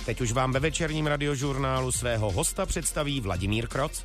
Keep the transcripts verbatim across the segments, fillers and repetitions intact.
Teď už vám ve večerním radiožurnálu svého hosta představí Vladimír Kroc.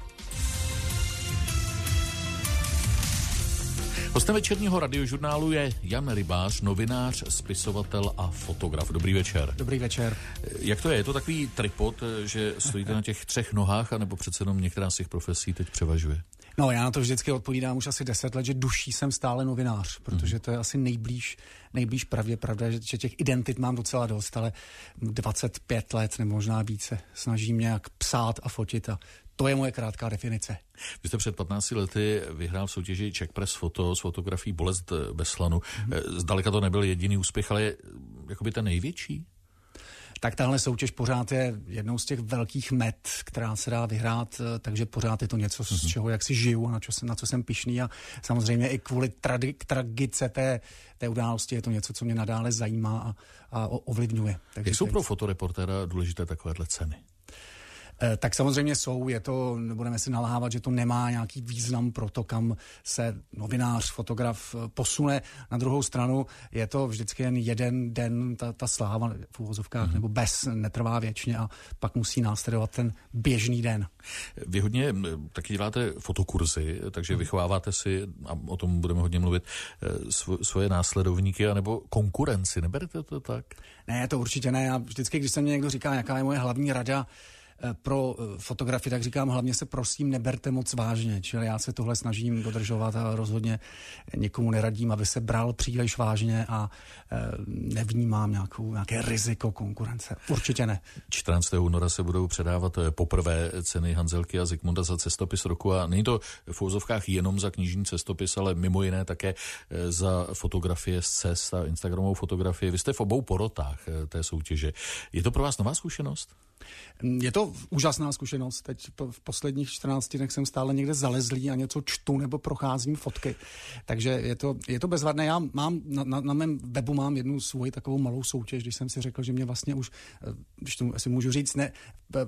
Hostem večerního radiožurnálu je Jan Rybář, novinář, spisovatel a fotograf. Dobrý večer. Dobrý večer. Jak to je? Je to takový tripod, že stojíte na těch třech nohách, anebo přece jenom některá z těch profesí teď převažuje? No, já na to vždycky odpovídám už asi deset let, že duší jsem stále novinář, protože to je asi nejblíž, nejblíž pravdě. Pravda, že, že těch identit mám docela dost, ale dvacet pět let nebo možná více snažím nějak psát a fotit a to je moje krátká definice. Vy jste před patnácti lety vyhrál v soutěži Czech Press Photo s fotografií Bolest Beslanu. Mm-hmm. Zdaleka to nebyl jediný úspěch, ale jakoby ten největší? Tak tahle soutěž pořád je jednou z těch velkých met, která se dá vyhrát, takže pořád je to něco, z mm-hmm. čeho jak si žiju a na, čo, na co jsem pyšný a samozřejmě i kvůli tradi, tragice té, té události je to něco, co mě nadále zajímá a, a ovlivňuje. Takže jak jsou pro fotoreportéra důležité takovéhle ceny? Tak samozřejmě jsou, je to, nebudeme si nalhávat, že to nemá nějaký význam pro to, kam se novinář, fotograf posune. Na druhou stranu je to vždycky jen jeden den, ta, ta sláva v uvozovkách, mm-hmm. nebo bez, netrvá věčně a pak musí následovat ten běžný den. Vy hodně taky děláte fotokurzy, takže mm. vychováváte si, a o tom budeme hodně mluvit, svoje následovníky anebo konkurenci, neberete to tak? Ne, to určitě ne. Já vždycky, když se mě někdo říká, jaká je moje hlavní rada pro fotografii, tak říkám, hlavně se prosím neberte moc vážně, čili já se tohle snažím dodržovat a rozhodně nikomu neradím, aby se bral příliš vážně a nevnímám nějakou, nějaké riziko konkurence. Určitě ne. čtrnáctého února se budou předávat poprvé ceny Hanzelky a Zikmunda za cestopis roku a není to v úvozovkách jenom za knižní cestopis, ale mimo jiné také za fotografie z cest a instagramovou fotografii. Vy jste v obou porotách té soutěže. Je to pro vás nová zkušenost? Je to úžasná zkušenost. Teď v posledních čtrnácti dnech jsem stále někde zalezlý a něco čtu nebo procházím fotky. Takže je to, je to bezvadné. Já mám, na, na, na mém webu mám jednu svoji takovou malou soutěž, když jsem si řekl, že mě vlastně už, když to asi můžu říct, ne,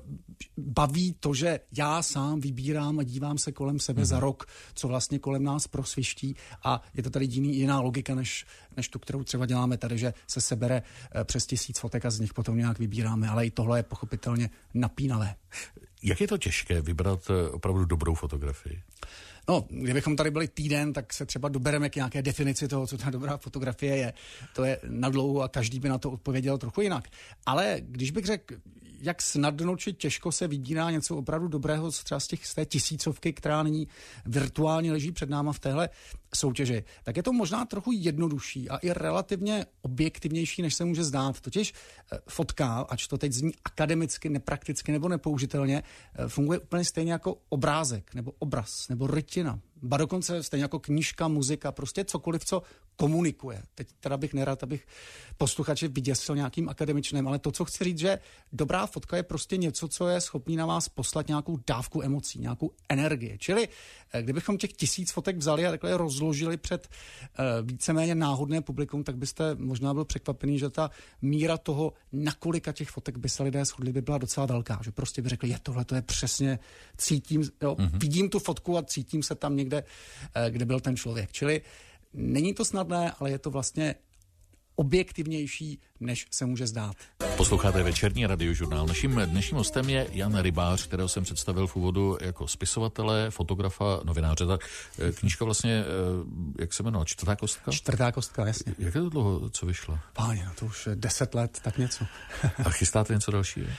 baví to, že já sám vybírám a dívám se kolem sebe mm-hmm. za rok, co vlastně kolem nás prosviští a je to tady jiný, jiná logika, než, než tu, kterou třeba děláme tady, že se sebere přes tisíc fotek a z nich potom nějak vybíráme, ale i tohle je pochopitelně napínavé. Jak je to těžké vybrat opravdu dobrou fotografii? No, kdybychom tady byli týden, tak se třeba dobereme k nějaké definici toho, co ta dobrá fotografie je. To je nadlouho a každý by na to odpověděl trochu jinak. Ale když bych řekl, jak snadno či těžko se vybírá něco opravdu dobrého třeba z, těch, z té tisícovky, která nyní virtuálně leží před náma v téhle soutěži, tak je to možná trochu jednodušší a i relativně objektivnější, než se může zdát. Totiž fotka, ač to teď zní akademicky, neprakticky nebo nepoužitelně, funguje úplně stejně jako obrázek nebo obraz nebo rytina. Ba dokonce stejně jako knížka, muzika, prostě cokoliv, co komunikuje. Teď teda bych nerad, abych posluchači vyděsil nějakým akademičným, ale to, co chci říct, že dobrá fotka je prostě něco, co je schopný na vás poslat nějakou dávku emocí, nějakou energii. Čili kdybychom těch tisíc fotek vzali a takhle rozložili před uh, víceméně náhodné publikum, tak byste možná byl překvapený, že ta míra toho, na kolika těch fotek by se lidé shodli, by byla docela velká. Že prostě by řekli, je tohle, to je přesně, cítím, jo, mm-hmm. vidím tu fotku a cítím se tam někde, kde byl ten člověk. Čili není to snadné, ale je to vlastně objektivnější, než se může zdát. Posloucháte večerní radiožurnál. Naším dnešním hostem je Jan Rybář, kterého jsem představil v úvodu jako spisovatele, fotografa, novináře. Tak knížka vlastně, jak se jmenuje, Čtvrtá kostka? Čtvrtá kostka, jasně. Jak je to dlouho, co vyšlo? Páně, no to už deset let, tak něco. A chystáte něco dalšího?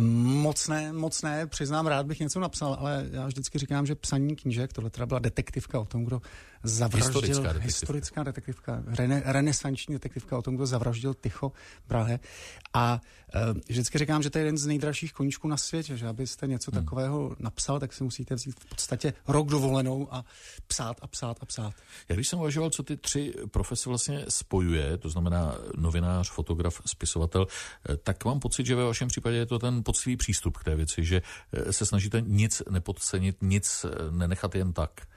Moc ne, moc ne, přiznám, rád bych něco napsal, ale já vždycky říkám, že psaní knížek, tohle teda byla detektivka o tom, kdo zavraždil... Historická detektivka. Historická detektivka, rene, renesanční detektivka o tom, kdo zavraždil Tycho v Prahe. A uh, vždycky říkám, že to je jeden z nejdražších koníčků na světě, že abyste něco hmm. takového napsal, tak si musíte vzít v podstatě rok dovolenou a psát a psát a psát. Já když jsem uvažoval, co ty tři profese vlastně spojuje, to znamená novinář, fotograf, spisovatel, tak mám pocit, že ve vašem případě je to ten poctivý přístup k té věci, že se snažíte nic nepodcenit, nic nenechat jen tak.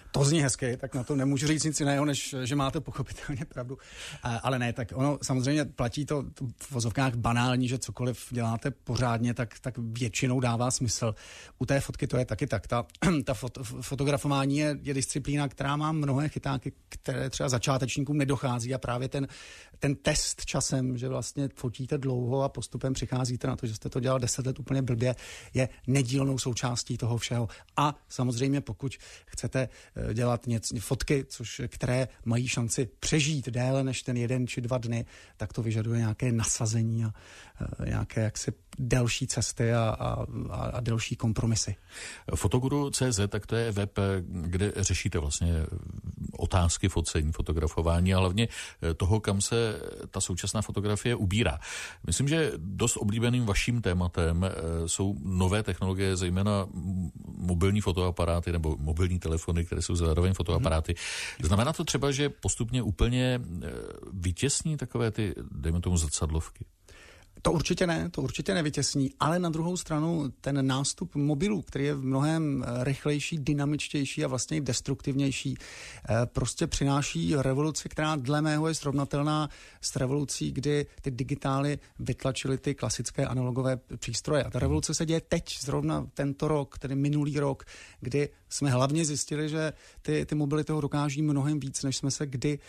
To zní hezky, tak na to nemůžu říct nic jiného, než že máte pochopitelně pravdu. Ale ne, tak ono samozřejmě platí to v vozovkách banální, že cokoliv děláte pořádně, tak, tak většinou dává smysl. U té fotky to je taky tak. Ta, ta fot, fotografování je, je disciplína, která má mnohé chytáky, které třeba začátečníkům nedochází a právě ten, ten test časem, že vlastně fotíte dlouho a postupem přicházíte na to, že jste to dělal deset let úplně blbě, je nedílnou součástí toho všeho. A samozřejmě pokud chcete dělat něco, fotky, což, které mají šanci přežít déle než ten jeden či dva dny, tak to vyžaduje nějaké nasazení a, a nějaké jaksi delší cesty a, a, a delší kompromisy. Fotoguru tečka cé zet, tak to je web, kde řešíte vlastně otázky focení, fotografování a hlavně toho, kam se ta současná fotografie ubírá. Myslím, že dost oblíbeným vaším tématem jsou nové technologie, zejména mobilní fotoaparáty nebo mobilní telefony, které jsou zároveň fotoaparáty. Znamená to třeba, že postupně úplně vytěsní takové ty, dejme tomu, zrcadlovky? To určitě ne, to určitě nevytěsní, ale na druhou stranu ten nástup mobilů, který je v mnohem rychlejší, dynamičtější a vlastně i destruktivnější, prostě přináší revoluci, která dle mého je srovnatelná s revolucí, kdy ty digitály vytlačily ty klasické analogové přístroje. A ta revoluce se děje teď, zrovna tento rok, tedy minulý rok, kdy jsme hlavně zjistili, že ty, ty mobily toho dokáží mnohem víc, než jsme se kdy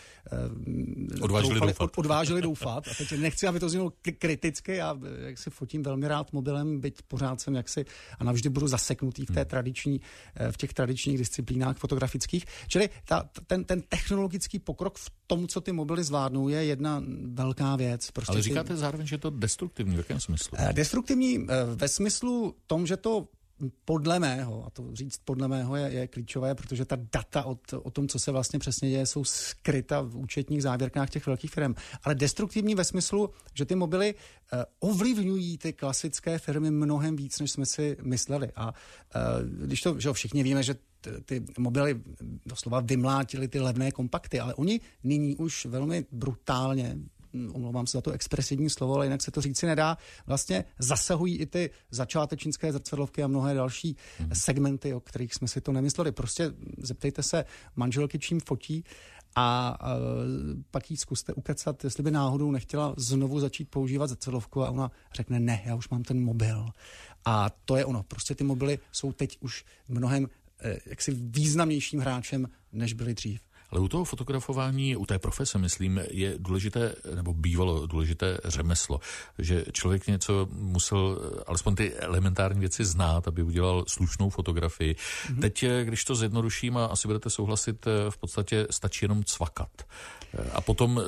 uh, odvážili, doufali, doufat. Od, odvážili doufat. A teď nechci, aby to znělo kriticky, já jak si fotím velmi rád mobilem, byť pořád jsem jaksi a navždy budu zaseknutý v té tradiční, v těch tradičních disciplínách fotografických. Čili ta, ten, ten technologický pokrok v tom, co ty mobily zvládnou, je jedna velká věc. Prostě ale říkáte ty... zároveň, že je to destruktivní, v jakém smyslu? Destruktivní ve smyslu tom, že to podle mého, a to říct podle mého je, je klíčové, protože ta data od, o tom, co se vlastně přesně děje, jsou skryta v účetních závěrkách těch velkých firm. Ale destruktivní ve smyslu, že ty mobily uh, ovlivňují ty klasické firmy mnohem víc, než jsme si mysleli. A uh, když to, že všichni víme, že ty mobily doslova vymlátily ty levné kompakty, ale oni nyní už velmi brutálně, omlouvám se za to expresivní slovo, ale jinak se to říci nedá, vlastně zasahují i ty začátečnické zrcadlovky a mnohé další hmm. segmenty, o kterých jsme si to nemysleli. Prostě zeptejte se manželky, čím fotí a, a pak jí zkuste ukecat, jestli by náhodou nechtěla znovu začít používat zrcadlovku a ona řekne ne, já už mám ten mobil. A to je ono. Prostě ty mobily jsou teď už mnohem jaksi významnějším hráčem, než byly dřív. Ale u toho fotografování, u té profese, myslím, je důležité, nebo bývalo důležité řemeslo, že člověk něco musel, alespoň ty elementární věci znát, aby udělal slušnou fotografii. Mm-hmm. Teď, když to zjednoduším a asi budete souhlasit, v podstatě stačí jenom cvakat. A potom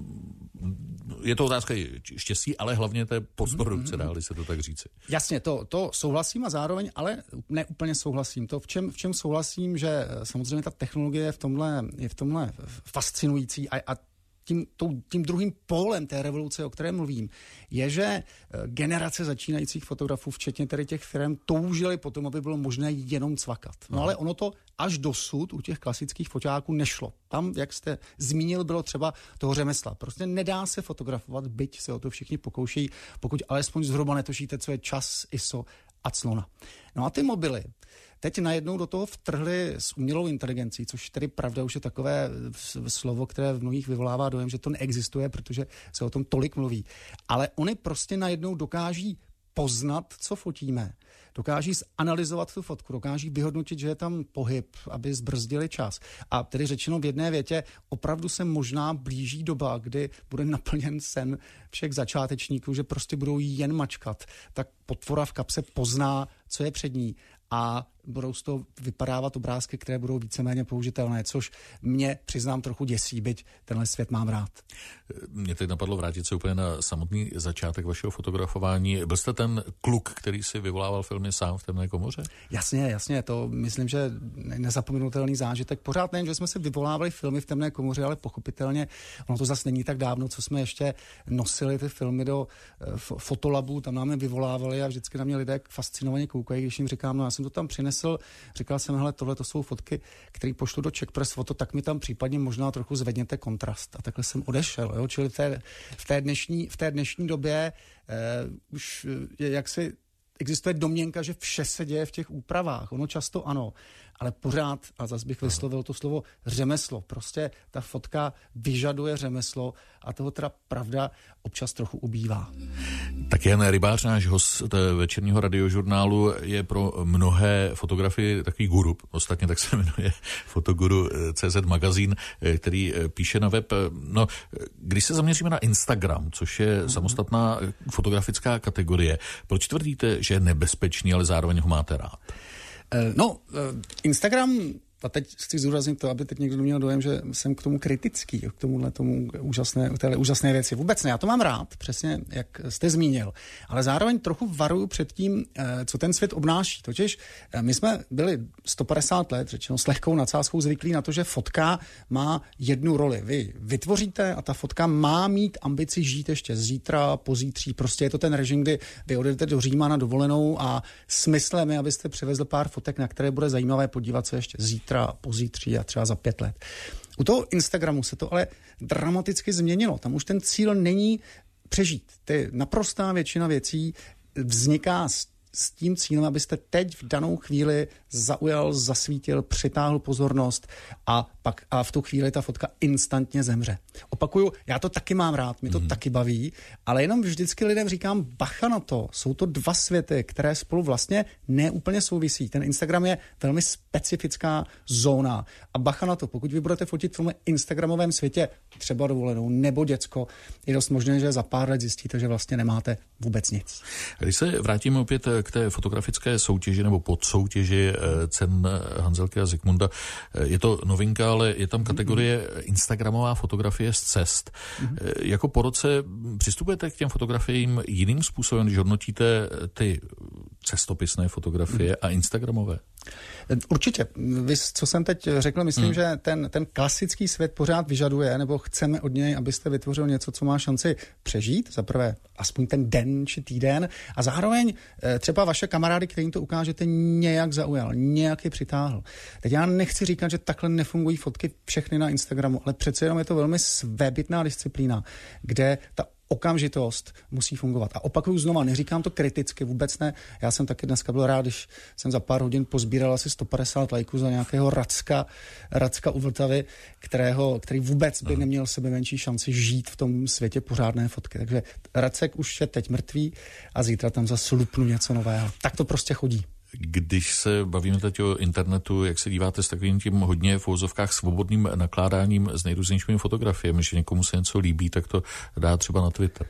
je to otázka štěstí, ale hlavně té postprodukce, dá-li se to tak říci. Jasně, to, to souhlasím a zároveň, ale ne úplně souhlasím. To, v čem, v čem souhlasím, že samozřejmě ta technologie je v tomhle, je v tomhle fascinující a, a tím, tím druhým pólem té revoluce, o které mluvím, je, že generace začínajících fotografů, včetně tedy těch firm, toužili potom, aby bylo možné jenom cvakat. No ale ono to až dosud u těch klasických foťáků nešlo. Tam, jak jste zmínil, bylo třeba toho řemesla. Prostě nedá se fotografovat, byť se o to všichni pokoušejí, pokud alespoň zhruba netušíte, co je čas, I S O a clona. No a ty mobily teď najednou do toho vtrhli s umělou inteligencí, což tedy pravda už je takové slovo, které v mnohých vyvolává dojem, že to neexistuje, protože se o tom tolik mluví. Ale oni prostě najednou dokáží poznat, co fotíme. Dokáží zanalyzovat tu fotku, dokáží vyhodnotit, že je tam pohyb, aby zbrzdili čas. A tedy řečeno v jedné větě, opravdu se možná blíží doba, kdy bude naplněn sen všech začátečníků, že prostě budou jen mačkat. Tak potvora v kapse pozná, co je před ní. A budou z toho vypadávat obrázky, které budou víceméně použitelné, což mě, přiznám, trochu děsí, byť tenhle svět mám rád. Mě teď napadlo vrátit se úplně na samotný začátek vašeho fotografování. Byl jste ten kluk, který si vyvolával filmy sám v temné komoře? Jasně, jasně, to myslím, že nezapomenutelný zážitek. Pořád nejen, že jsme si vyvolávali filmy v temné komoře, ale pochopitelně, ono to zase není tak dávno, co jsme ještě nosili ty filmy do fotolabu, tam nám je vyvolávali a vždycky na mě lidé fascinovaně koukají, když jim říkám, no já jsem to tam přinesl, říkal jsem, hele, tohle to jsou fotky, které pošlu do Czech Press Photo, tak mi tam případně možná trochu zvedněte kontrast. A takhle jsem odešel, jo? Čili v té, v té, dnešní, v té dnešní době eh, už je jaksi existuje domněnka, že vše se děje v těch úpravách. Ono často ano, ale pořád, a zase bych vyslovil to slovo řemeslo, prostě ta fotka vyžaduje řemeslo a toho teda pravda občas trochu ubývá. Tak Jan Rybář, náš host večerního radiožurnálu, je pro mnohé fotografii takový guru. Ostatně tak se jmenuje Fotoguru tečka cé zet magazín, který píše na web. No, když se zaměříme na Instagram, což je samostatná fotografická kategorie, proč tvrdíte, že je nebezpečný, ale zároveň ho máte rád? No, Instagram, a teď chci zdůraznit to, aby teď někdo neměl dojem, že jsem k tomu kritický, k tomuhle tomu úžasné, téhle úžasné věci. Vůbec ne, já to mám rád, přesně jak jste zmínil, ale zároveň trochu varuju před tím, co ten svět obnáší. Totiž my jsme byli sto padesát let, řečeno s lehkou nadsázkou, zvyklí na to, že fotka má jednu roli. Vy vytvoříte a ta fotka má mít ambici žít ještě zítra, pozítří. Prostě je to ten režim, kdy vy odjedete do Říma na dovolenou a smyslem je, abyste přivezli pár fotek, na které bude zajímavé podívat se ještě zítra, pozítří a třeba za pět let. U toho Instagramu se to ale dramaticky změnilo. Tam už ten cíl není přežít. Ty naprostá většina věcí vzniká s s tím cílem, abyste teď v danou chvíli zaujal, zasvítil, přitáhl pozornost a pak a v tu chvíli ta fotka instantně zemře. Opakuju, já to taky mám rád, mi to mm. taky baví, ale jenom vždycky lidem říkám, bacha na to, jsou to dva světy, které spolu vlastně neúplně souvisí. Ten Instagram je velmi specifická zóna a bacha na to, pokud vy budete fotit v tom instagramovém světě třeba dovolenou nebo děcko, je dost možné, že za pár let zjistíte, že vlastně nemáte vůbec nic. Když se vrátíme opět k té fotografické soutěži nebo podsoutěži cen Hanzelky a Zikmunda, je to novinka, ale je tam kategorie Instagramová fotografie z cest. Mm-hmm. Jako po roce přistupujete k těm fotografiím jiným způsobem, když hodnotíte ty cestopisné fotografie mm-hmm. a instagramové? Určitě. Vy, co jsem teď řekl, myslím, hmm. že ten, ten klasický svět pořád vyžaduje, nebo chceme od něj, abyste vytvořil něco, co má šanci přežít, za prvé aspoň ten den či týden, a zároveň třeba vaše kamarády, kterým to ukážete, nějak zaujal, nějak je přitáhl. Teď já nechci říkat, že takhle nefungují fotky všechny na Instagramu, ale přece jenom je to velmi svébytná disciplína, kde ta okamžitost musí fungovat. A opakuju znova, neříkám to kriticky, vůbec ne. Já jsem taky dneska byl rád, když jsem za pár hodin pozbíral asi sto padesát lajků za nějakého Racka, Racka u Vltavy, kterého, který vůbec by neměl sebe menší šanci žít v tom světě pořádné fotky. Takže Racek už je teď mrtvý a zítra tam zase lupnu něco nového. Tak to prostě chodí. Když se bavíme teď o internetu, jak se díváte s takovým tím hodně v uvozovkách svobodným nakládáním s nejrůznějšími fotografiemi, že někomu se něco líbí, tak to dá třeba na Twitter.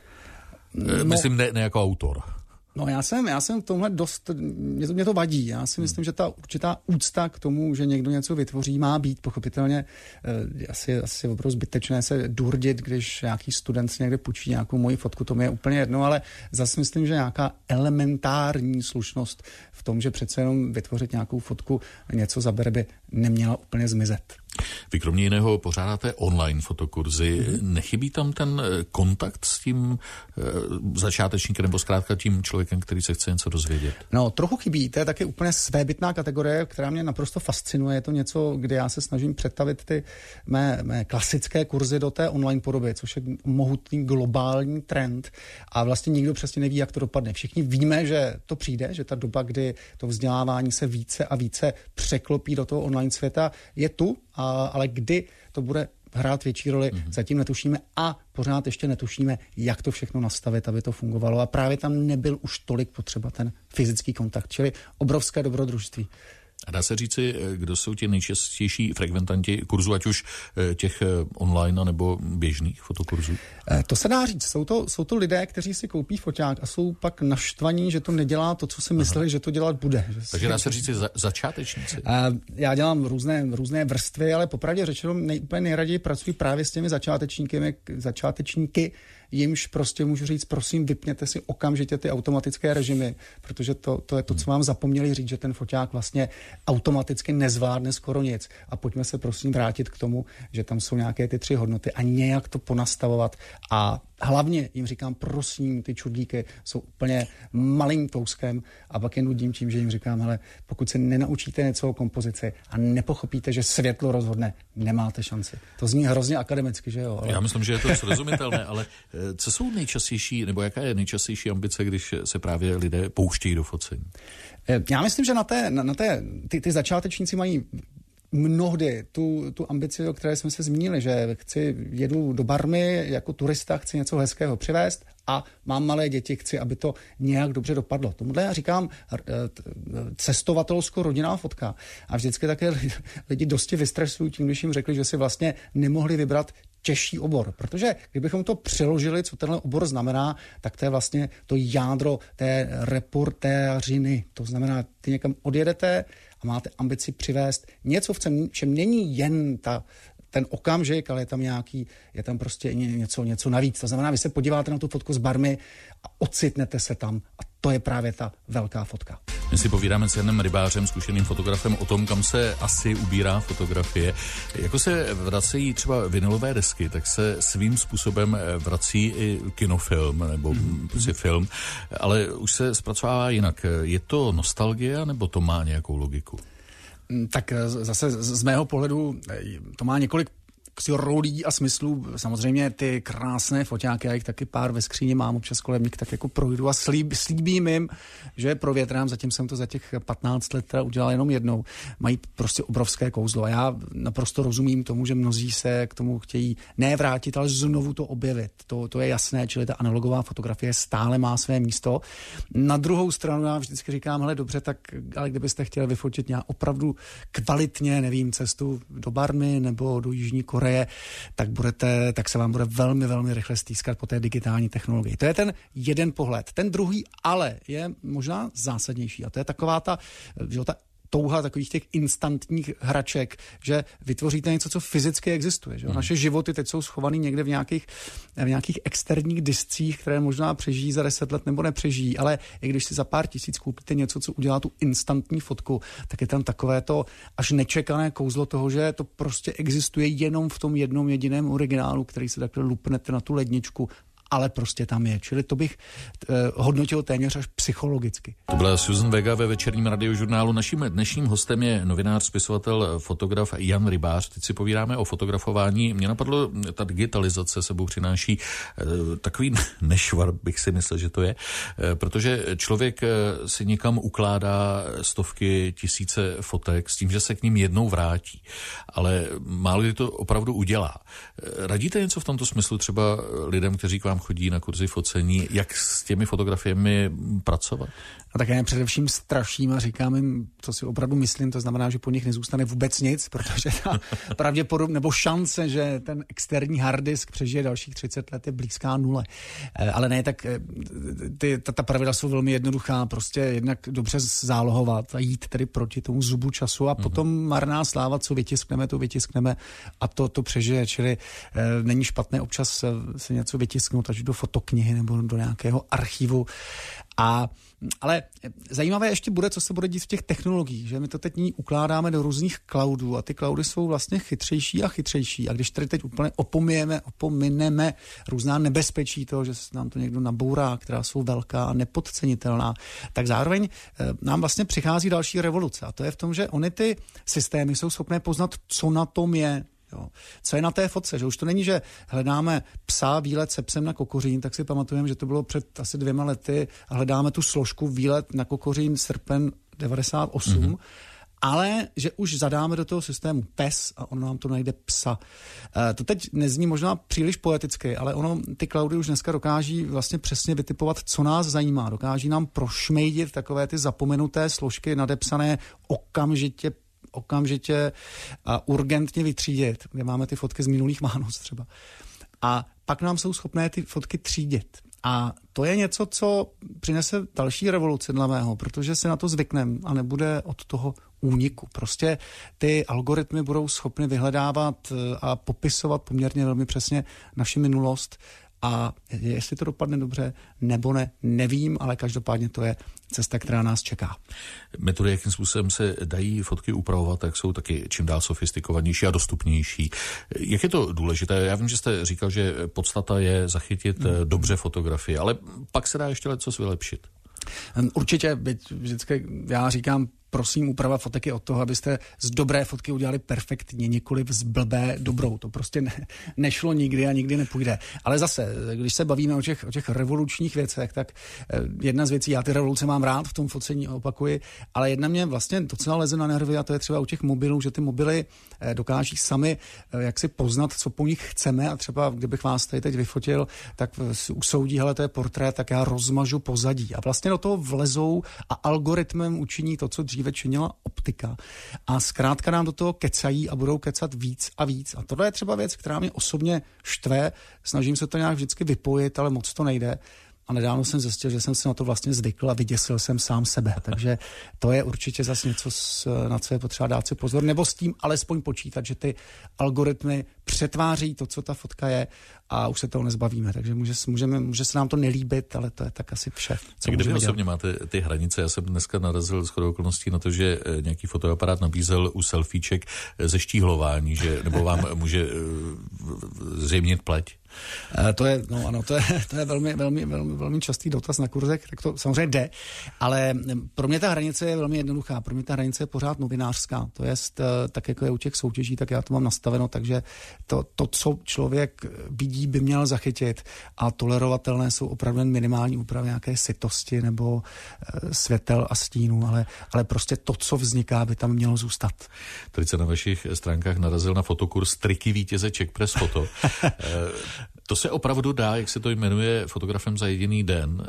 No, Myslím, ne, ne jako autor. No já jsem, já jsem v tomhle dost, mě to, mě to vadí. Já si myslím, hmm. že ta určitá úcta k tomu, že někdo něco vytvoří, má být pochopitelně eh, asi, asi opravdu zbytečné se durdit, když nějaký student si někde půjčí nějakou moji fotku, to mi je úplně jedno, ale zase myslím, že nějaká elementární slušnost v tom, že přece jenom vytvořit nějakou fotku něco zabere, by neměla úplně zmizet. Vy kromě jiného pořádáte online fotokurzy. Mm-hmm. Nechybí tam ten kontakt s tím e, začátečníkem nebo zkrátka tím člověkem, který se chce něco dozvědět? No, trochu chybí. To je taky úplně svébytná kategorie, která mě naprosto fascinuje. Je to něco, kde já se snažím přetavit ty mé, mé klasické kurzy do té online podoby, což je mohutný globální trend a vlastně nikdo přesně neví, jak to dopadne. Všichni víme, že to přijde, že ta doba, kdy to vzdělávání se více a více překlopí do toho online světa, je tu, a, ale kdy to bude hrát větší roli, mm-hmm. zatím netušíme a pořád ještě netušíme, jak to všechno nastavit, aby to fungovalo. A právě tam nebyl už tolik potřeba ten fyzický kontakt, čili obrovské dobrodružství. A dá se říci, kdo jsou ti nejčastější frekventanti kurzu, ať už těch online nebo běžných fotokurzů? To se dá říct. Jsou to, jsou to lidé, kteří si koupí foťák a jsou pak naštvaní, že to nedělá to, co si mysleli, Aha. že to dělat bude. Takže dá se říct za, začátečníci? Já dělám různé, různé vrstvy, ale popravdě řečeno nej, úplně nejraději pracuji právě s těmi začátečníky, začátečníky, jimž prostě můžu říct, prosím, vypněte si okamžitě ty automatické režimy, protože to, to je to, co vám zapomněli říct, že ten foťák vlastně automaticky nezvládne skoro nic. A pojďme se prosím vrátit k tomu, že tam jsou nějaké ty tři hodnoty a nějak to ponastavovat. A hlavně jim říkám, prosím, ty čudlíky jsou úplně malým kouskem a pak je nudím tím, že jim říkám, hele, pokud se nenaučíte něco o kompozici a nepochopíte, že světlo rozhodne, nemáte šanci. To zní hrozně akademicky, že jo? Ale... Já myslím, že je to srozumitelné, ale Co jsou nejčastější, nebo jaká je nejčastější ambice, když se právě lidé pouštějí do focení? Já myslím, že na té, na, na té ty, ty začátečníci mají mnohdy tu, tu ambici, o které jsme se zmínili, že chci, jedu do Barmy jako turista, chci něco hezkého přivést a mám malé děti, chci, aby to nějak dobře dopadlo. Tomuhle já říkám cestovatelsko-rodinná fotka. A vždycky také lidi dosti vystresují tím, když jim řekli, že si vlastně nemohli vybrat těžší obor. Protože kdybychom to přeložili, co tenhle obor znamená, tak to je vlastně to jádro té reportéřiny. To znamená, ty někam odjedete a máte ambici přivést něco, v čem není jen ta, ten okamžik, ale je tam nějaký, je tam prostě něco, něco navíc. To znamená, vy se podíváte na tu fotku z Barmy a ocitnete se tam a to je právě ta velká fotka. My si povídáme s Janem Rybářem, zkušeným fotografem, o tom, kam se asi ubírá fotografie. Jako se vracejí třeba vinylové desky, tak se svým způsobem vrací i kinofilm nebo mm. prostě film, ale už se zpracovává jinak. Je to nostalgie, nebo to má nějakou logiku? Tak zase z mého pohledu to má několik rolí a smyslů. Samozřejmě ty krásné foťáky, já jich taky pár ve skříni mám, občas kolem nich tak jako projdu a slíb, slíbím jim, že provětrám, zatím jsem to za těch patnáct let udělal jenom jednou. Mají prostě obrovské kouzlo a já naprosto rozumím tomu, že mnozí se k tomu chtějí ne vrátit, ale znovu to objevit. To, to je jasné, čili ta analogová fotografie stále má své místo. Na druhou stranu já vždycky říkám, hele dobře, tak ale kdybyste chtěli vyfotit nějak opravdu kvalitně, nevím, cestu do Barmy nebo do Jižní Koreje, tak, budete, tak se vám bude velmi, velmi rychle stýskat po té digitální technologii. To je ten jeden pohled. Ten druhý ale je možná zásadnější a to je taková ta, že ta touha takových těch instantních hraček, že vytvoříte něco, co fyzicky existuje. Že? Hmm. Naše životy teď jsou schované někde v nějakých, v nějakých externích discích, které možná přežijí za deset let nebo nepřežijí, ale i když si za pár tisíc koupíte něco, co udělá tu instantní fotku, tak je tam takové to až nečekané kouzlo toho, že to prostě existuje jenom v tom jednom jediném originálu, který se takhle lupnete na tu ledničku, ale prostě tam je. Čili to bych eh, hodnotil téměř až psychologicky. To byla Susan Vega ve večerním radiožurnálu. Naším dnešním hostem je novinář, spisovatel, fotograf Jan Rybář. Teď si povídáme o fotografování. Mě napadlo, ta digitalizace sebou přináší eh, takový nešvar, bych si myslel, že to je, eh, protože člověk eh, si někam ukládá stovky, tisíce fotek s tím, že se k ním jednou vrátí. Ale málo kdy to opravdu udělá. Eh, radíte něco v tomto smyslu třeba lidem, kteří k vám chodí na kurzy focení, jak s těmi fotografiemi pracovat? A tak já především straším a říkám jim, co si opravdu myslím, to znamená, že po nich nezůstane vůbec nic, protože ta pravděpodobně, nebo šance, že ten externí harddisk přežije dalších třicet let je blízká nule. Ale ne, tak ty, ta, ta pravidla jsou velmi jednoduchá, prostě jednak dobře zálohovat a jít tedy proti tomu zubu času a mm-hmm. potom marná sláva, co vytiskneme, to vytiskneme a to, to přežije, čili e, není špatné občas se něco vytisknout až do fotoknihy nebo do nějakého archivu. A, ale zajímavé ještě bude, co se bude dít v těch technologiích, že my to teď ukládáme do různých cloudů a ty cloudy jsou vlastně chytřejší a chytřejší a když tady teď úplně opomíjeme, opomineme různá nebezpečí toho, že nám to někdo nabourá, která jsou velká a nepodcenitelná, tak zároveň nám vlastně přichází další revoluce a to je v tom, že ony ty systémy jsou schopné poznat, co na tom je. Jo. Co je na té fotce, že už to není, že hledáme psa, výlet se psem na kokořín, tak si pamatujeme, že to bylo před asi dvěma lety a hledáme tu složku výlet na kokořín srpen devadesát osm, mm-hmm. ale že už zadáme do toho systému pes a on nám to najde psa. E, to teď nezní možná příliš poeticky, ale ono, ty cloudy už dneska dokáží vlastně přesně vytipovat, co nás zajímá. Dokáží nám prošmejdit takové ty zapomenuté složky nadepsané okamžitě okamžitě a urgentně vytřídit, kde máme ty fotky z minulých Vánoc třeba. A pak nám jsou schopné ty fotky třídit. A to je něco, co přinese další revoluci dle mého, protože si na to zvykneme a nebude od toho úniku. Prostě ty algoritmy budou schopny vyhledávat a popisovat poměrně velmi přesně naši minulost a jestli to dopadne dobře nebo ne, nevím, ale každopádně to je cesta, která nás čeká. Metody, jakým způsobem se dají fotky upravovat, tak jsou taky čím dál sofistikovanější a dostupnější. Jak je to důležité? Já vím, že jste říkal, že podstata je zachytit hmm. dobře fotografie, ale pak se dá ještě lecos vylepšit. Určitě, vždycky já říkám, prosím, úprava fotek je od toho, abyste z dobré fotky udělali perfektně, nikoliv z blbé dobrou. To prostě ne, nešlo nikdy a nikdy nepůjde. Ale zase, když se bavíme o těch, o těch revolučních věcech, tak jedna z věcí, já ty revoluce mám rád v tom focení, opakuji, ale jedna mě vlastně docela leze na nervy a to je třeba u těch mobilů, že ty mobily dokáží sami jak si poznat, co po nich chceme a třeba kdybych vás tady teď vyfotil, tak usoudí, hele, to je portrét, tak já rozmažu pozadí. A vlastně do toho vlezou a algoritmem učiní to, co dříve činila optika. A zkrátka nám do toho kecají a budou kecat víc a víc. A tohle je třeba věc, která mě osobně štve. Snažím se to nějak vždycky vypojit, ale moc to nejde. A nedávno jsem zjistil, že jsem si na to vlastně zvykl a vyděsil jsem sám sebe. Takže to je určitě zase něco, na co je potřeba dát si pozor. Nebo s tím alespoň počítat, že ty algoritmy přetváří to, co ta fotka je a už se toho nezbavíme. Takže může, můžeme, může se nám to nelíbit, ale to je tak asi vše. Co kde vy osobně máte ty hranice? Já jsem dneska narazil shodou okolností na to, že nějaký fotoaparát nabízel u selfieček zeštíhlování, že nebo vám může zřejmě pleť. To je, no ano, to je, to je velmi, velmi, velmi, velmi častý dotaz na kurzech, tak to samozřejmě jde, ale pro mě ta hranice je velmi jednoduchá, pro mě ta hranice je pořád novinářská, to je tak, jako je u těch soutěží, tak já to mám nastaveno, takže to, to co člověk vidí, by měl zachytit a tolerovatelné jsou opravdu minimální úpravy nějaké sytosti nebo světel a stínů, ale, ale prostě to, co vzniká, by tam mělo zůstat. Tady se na vašich stránkách narazil na fotokurs Triky vítěze Czech Press Photo. To se opravdu dá, jak se to jmenuje, fotografem za jediný den,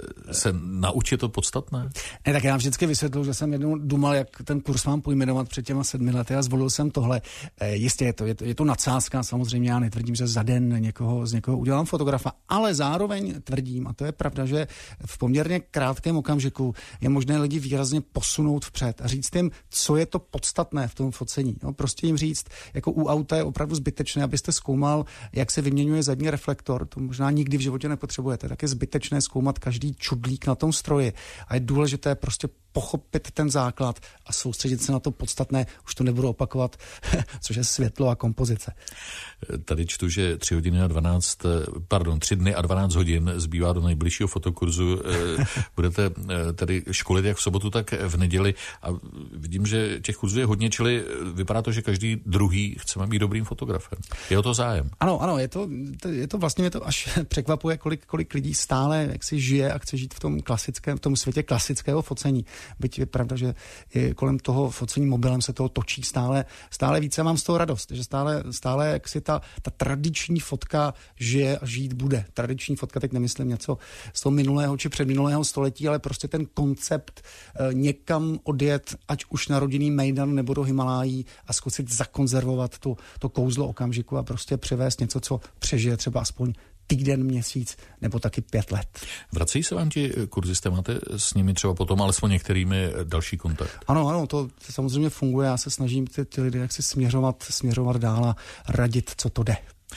se naučit to podstatné? Ne, tak já vždycky vysvětluji, že jsem jednou dumal, jak ten kurz mám pojmenovat před těma sedmi lety a zvolil jsem tohle. Jistě je to, je to, je to nadsázka, samozřejmě já netvrdím, že za den někoho, z někoho udělám fotografa, ale zároveň tvrdím, a to je pravda, že v poměrně krátkém okamžiku je možné lidi výrazně posunout vpřed a říct jim, co je to podstatné v tom focení. No, prostě jim říct, jako u auta je opravdu zbytečné, abyste zkoumal, jak se vyměňuje zadní reflektor, to možná nikdy v životě nepotřebujete, tak je zbytečné zkoumat každý čudlík na tom stroji a je důležité prostě pochopit ten základ a soustředit se na to podstatné, už to nebudu opakovat, což je světlo a kompozice. Tady čtu, že tři hodiny a dvanáct, pardon, tři dny a dvanáct hodin zbývá do nejbližšího fotokurzu. Budete tady školit jak v sobotu, tak v neděli a vidím, že těch kurzů je hodně, čili vypadá to, že každý druhý chceme být dobrým fotografem. Je o to zájem? Ano, ano, je to, je to vlastně, mě to až překvapuje, kolik, kolik lidí stále jak si žije a chce žít v tom klasickém, v tom světě klasického focení. Byť je pravda, že i kolem toho focení mobilem se toho točí stále, stále více. Mám z toho radost, že stále, stále jak si ta, ta tradiční fotka žije a žít bude. Tradiční fotka, teď nemyslím něco z toho minulého či předminulého století, ale prostě ten koncept e, někam odjet, ať už na rodinný mejdan nebo do Himalájí a zkusit zakonzervovat to, to kouzlo okamžiku a prostě přivést něco, co přežije třeba aspoň týden, měsíc nebo taky pět let. Vracejí se vám ti kurzisté, máte s nimi třeba potom alespoň některými další kontakt? Ano, ano, to samozřejmě funguje, já se snažím ty, ty lidi jak si směřovat, směřovat dál a radit, co to jde.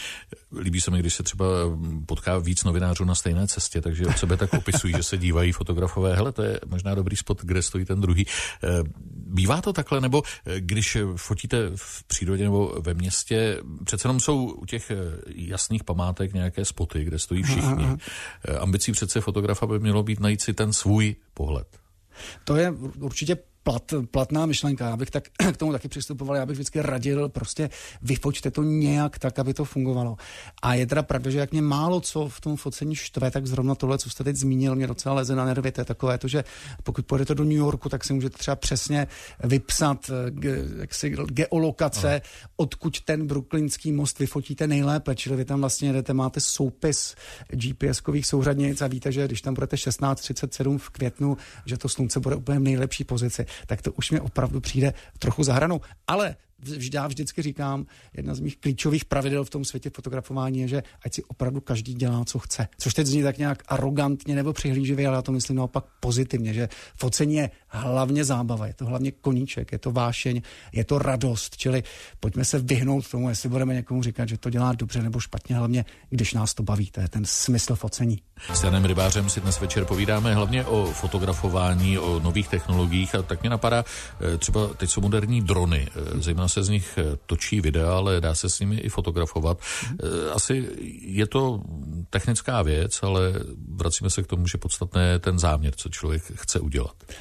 Líbí se mi, když se třeba potká víc novinářů na stejné cestě, takže od sebe tak opisují, že se dívají fotografové. Hele, to je možná dobrý spot, kde stojí ten druhý. Bývá to takhle, nebo když fotíte v přírodě nebo ve městě, přece jenom jsou u těch jasných památek nějaké spoty, kde stojí všichni. Ambicí přece fotografa by mělo být najít si ten svůj pohled. To je určitě Plat, platná myšlenka. Já bych tak k tomu taky přistupoval, já bych vždycky radil, prostě vyfoťte to nějak tak, aby to fungovalo. A je teda pravda, že jak mě málo co v tom focení štve, tak zrovna tohle, co jste teď zmínil, mě docela leze na nervy. To je takové to, že pokud pojedete do New Yorku, tak si můžete třeba přesně vypsat jaksi, geolokace, Aha. odkud ten brooklynský most vyfotíte nejlépe. Čili vy tam vlastně jedete, máte soupis G P S-kových souřadnic a víte, že když tam budete šestnáct třicet sedm v květnu, že to slunce bude úplně v nejlepší pozici. Tak to už mi opravdu přijde trochu za hranou. Ale já vždycky říkám, jedna z mých klíčových pravidel v tom světě fotografování je, že ať si opravdu každý dělá, co chce. Což teď zní tak nějak arrogantně nebo přihlíživě, ale já to myslím naopak pozitivně, že focení je hlavně zábava, je to hlavně koníček, je to vášeň, je to radost, čili pojďme se vyhnout tomu, jestli budeme někomu říkat, že to dělá dobře nebo špatně, hlavně když nás to baví, to je ten smysl focení. S Janem Rybářem si dnes večer povídáme hlavně o fotografování, o nových technologiích a tak mě napadá, třeba teď jsou moderní drony, zejména se z nich točí videa, ale dá se s nimi i fotografovat. Asi je to technická věc, ale vracíme se k tomu, že podstatné je ten záměr, co člověk chce udělat. Tak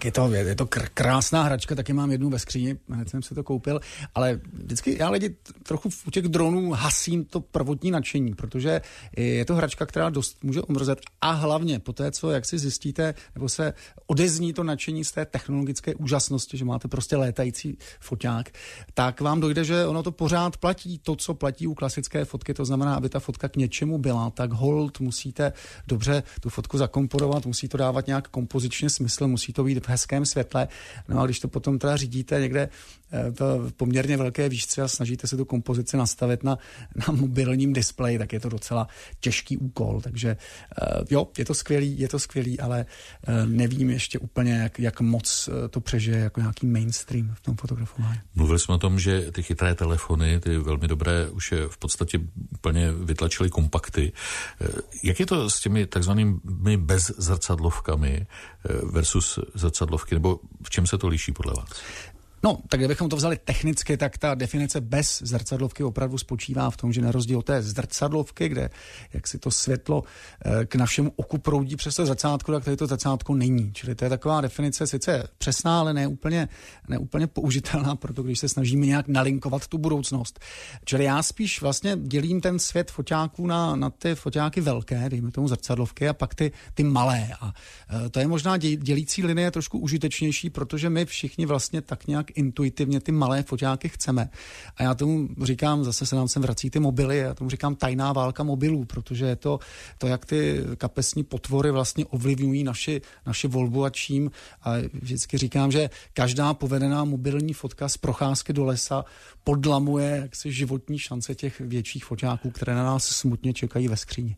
je to, je to krásná hračka, taky mám jednu ve skříni, hned jsem si to koupil, ale vždycky já lidi trochu u těch dronů hasím to prvotní nadšení, protože je to hračka, která dost může omrzet a hlavně po té, co jak si zjistíte, nebo se odezní to nadšení z té technologické úžasnosti, že máte prostě létající foťák, tak vám dojde, že ono to pořád platí, to, co platí u klasické fotky, to znamená, aby ta fotka k něčemu byla, tak hold musíte dobře tu fotku zakomponovat, musí to dávat nějak kompozičně smysl, musí to být v hezkém světle. No a když to potom teda řídíte někde v poměrně velké výšce a snažíte se tu kompozici nastavit na, na mobilním displeji, tak je to docela těžký úkol. Takže jo, je to skvělý, je to skvělý, ale nevím ještě úplně, jak, jak moc to přežije jako nějaký mainstream v tom fotografování. Mluvili jsme o tom, že ty chytré telefony, ty velmi dobré, už je v podstatě úplně vytlačily kompakty. Jak je to s těmi takzvanými bezzrcadlovkami versus zrcadlovky, nebo v čem se to liší podle vás? No, tak kdybychom to vzali technicky, tak ta definice bez zrcadlovky opravdu spočívá v tom, že na rozdíl od té zrcadlovky, kde jak si to světlo k našemu oku proudí přes to zrcátko, tak tady to zrcátko není. Čili to je taková definice sice přesná, ale ne úplně, ne úplně použitelná, proto když se snažíme nějak nalinkovat tu budoucnost. Čili já spíš vlastně dělím ten svět foťáků na, na ty foťáky velké, dejme tomu zrcadlovky, a pak ty, ty malé. A to je možná dělící linie trošku užitečnější, protože my všichni vlastně tak nějak intuitivně ty malé foťáky chceme. A já tomu říkám, zase se nám sem vrací ty mobily, já tomu říkám tajná válka mobilů, protože je to, to jak ty kapesní potvory vlastně ovlivňují naši, naši volbu a čím. A vždycky říkám, že každá povedená mobilní fotka z procházky do lesa podlamuje jaksi životní šance těch větších foťáků, které na nás smutně čekají ve skříni.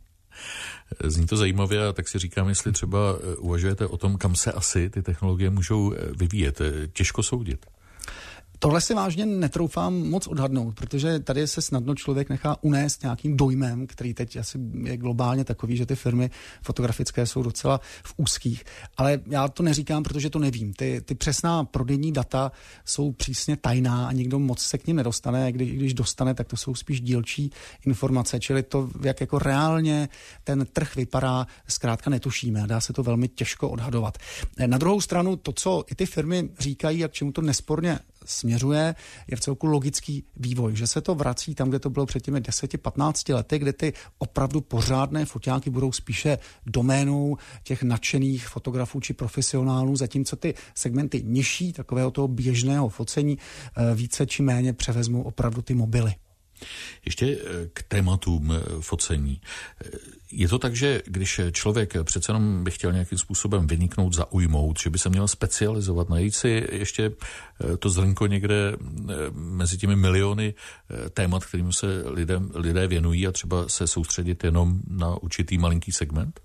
Zní to zajímavě, a tak si říkám, jestli třeba uvažujete o tom, kam se asi ty technologie můžou vyvíjet. Těžko soudit. Tohle si vážně netroufám moc odhadnout, protože tady se snadno člověk nechá unést nějakým dojmem, který teď asi je globálně takový, že ty firmy fotografické jsou docela v úzkých. Ale já to neříkám, protože to nevím. Ty, ty přesná prodejní data jsou přísně tajná a nikdo moc se k nim nedostane. Když, když dostane, tak to jsou spíš dílčí informace. Čili to, jak jako reálně ten trh vypadá, zkrátka netušíme a dá se to velmi těžko odhadovat. Na druhou stranu to, co i ty firmy říkají a k čemu to nesporně směřuje, je v celku logický vývoj, že se to vrací tam, kde to bylo před těmi deseti patnácti lety, kde ty opravdu pořádné foťáky budou spíše doménou těch nadšených fotografů či profesionálů, zatímco ty segmenty nižší, takového toho běžného focení, více či méně převezmou opravdu ty mobily. Ještě k tématům focení. Je to tak, že když člověk přece jenom by chtěl nějakým způsobem vyniknout, zaujmout, že by se měl specializovat, najít si ještě to zrnko někde mezi těmi miliony témat, kterým se lidem, lidé věnují, a třeba se soustředit jenom na určitý malinký segment?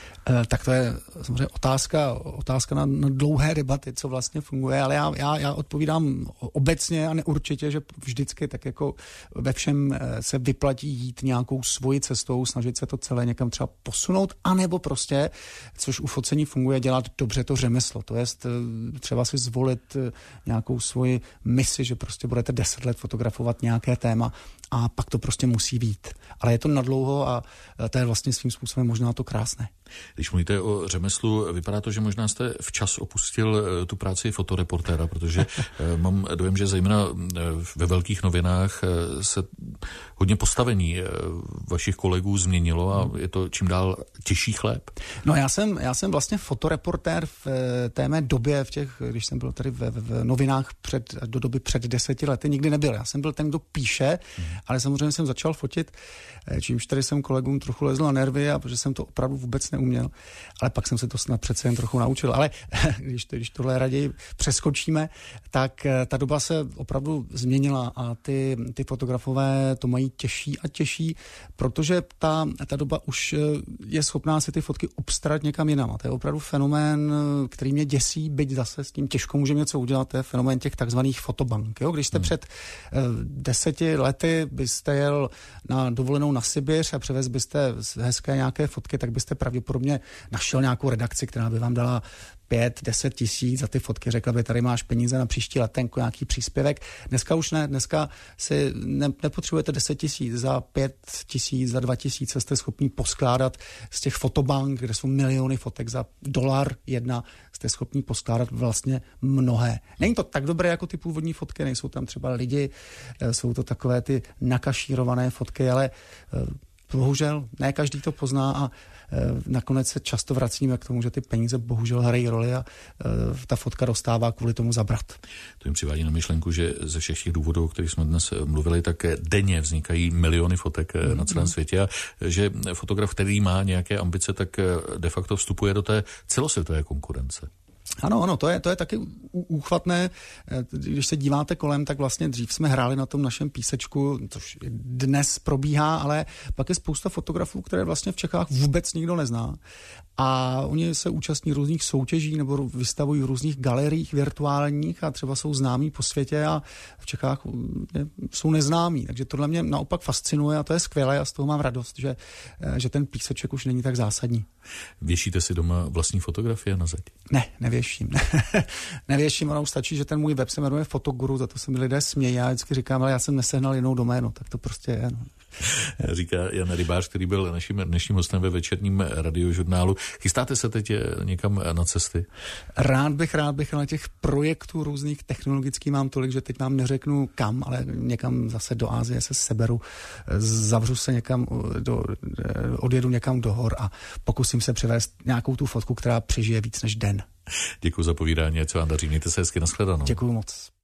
Tak to je samozřejmě otázka, otázka na, na dlouhé debaty, co vlastně funguje, ale já, já, já odpovídám obecně a neurčitě, že vždycky tak jako ve všem se vyplatí jít nějakou svoji cestou, snažit se to celé někam třeba posunout, anebo prostě, což u focení funguje, dělat dobře to řemeslo. To jest třeba si zvolit nějakou svoji misi, že prostě budete deset let fotografovat nějaké téma a pak to prostě musí být. Ale je to nadlouho a to je vlastně svým způsobem možná to krásné. Když mluvíte o řemeslu, vypadá to, že možná jste včas opustil tu práci fotoreportéra, protože mám dojem, že zejména ve velkých novinách se hodně postavení vašich kolegů změnilo a je to čím dál těžší chléb. No já jsem, já jsem vlastně fotoreportér v té mé době, v těch, když jsem byl tady v, v novinách před, do doby před deseti lety, nikdy nebyl. Já jsem byl ten, kdo píše, hmm. ale samozřejmě jsem začal fotit, čímž tady jsem kolegům trochu lezl na nervy, a protože jsem to opravdu vůbec neuměl, ale pak jsem se to snad přece jen trochu naučil. Ale když, to, když tohle raději přeskočíme, tak ta doba se opravdu změnila a ty, ty fotografové to mají těžší a těžší, protože ta, ta doba už je schopná si ty fotky obstarat někam jinam. A to je opravdu fenomén, který mě děsí, byť zase s tím těžko můžeme něco udělat, to je fenomén těch takzvaných fotobank. Jo? Když jste hmm. před uh, deseti lety byste jel na dovolenou na Sibiř a převez byste hezké nějaké fotky, tak byste pravděpodobně našel nějakou redakci, která by vám dala pět, deset tisíc za ty fotky, řekla by, tady máš peníze na příští letenku, nějaký příspěvek. Dneska už ne, dneska si ne, nepotřebujete deset tisíc, za pět tisíc, za dva tisíce jste schopni poskládat z těch fotobank, kde jsou miliony fotek za dolar jedna, jste schopni poskládat vlastně mnohé. Není to tak dobré jako ty původní fotky, nejsou tam třeba lidi, jsou to takové ty nakašírované fotky, ale bohužel ne každý to pozná a nakonec se často vracíme k tomu, že ty peníze bohužel hrají roli a ta fotka dostává kvůli tomu zabrat. To jim přivádí na myšlenku, že ze všech těch důvodů, o kterých jsme dnes mluvili, tak denně vznikají miliony fotek mm. na celém světě a že fotograf, který má nějaké ambice, tak de facto vstupuje do té celosvětové konkurence. Ano, ano, to je, to je taky úchvatné. Když se díváte kolem, tak vlastně dřív jsme hráli na tom našem písečku, což dnes probíhá, ale pak je spousta fotografů, které vlastně v Čechách vůbec nikdo nezná. A oni se účastní různých soutěží nebo vystavují v různých galeriích virtuálních a třeba jsou známí po světě a v Čechách jsou neznámí. Takže tohle mě naopak fascinuje a to je skvělé a z toho mám radost, že, že ten píseček už není tak zásadní. Věšíte si doma vlastní fotografie na zeď? Ne, nevěším. nevěším, ono už stačí, že ten můj web se jmenuje Fotoguru, za to se mi lidé smějí. Já vždycky říkám, ale já jsem nesehnal jinou doménu, tak to prostě je. No. Říká Jan Rybář, který byl naším dnešním hostem ve večerním radiožurnálu. Chystáte se teď někam na cesty? Rád bych, rád bych, ale těch projektů různých technologických mám tolik, že teď vám neřeknu kam, ale někam zase do Asie se seberu, zavřu se někam, do, odjedu někam do hor a pokusím se přivést nějakou tu fotku, která přežije víc než den. Děkuji za povídání, ať se vám daří. Mějte se hezky, nashledanou. Děkuji moc.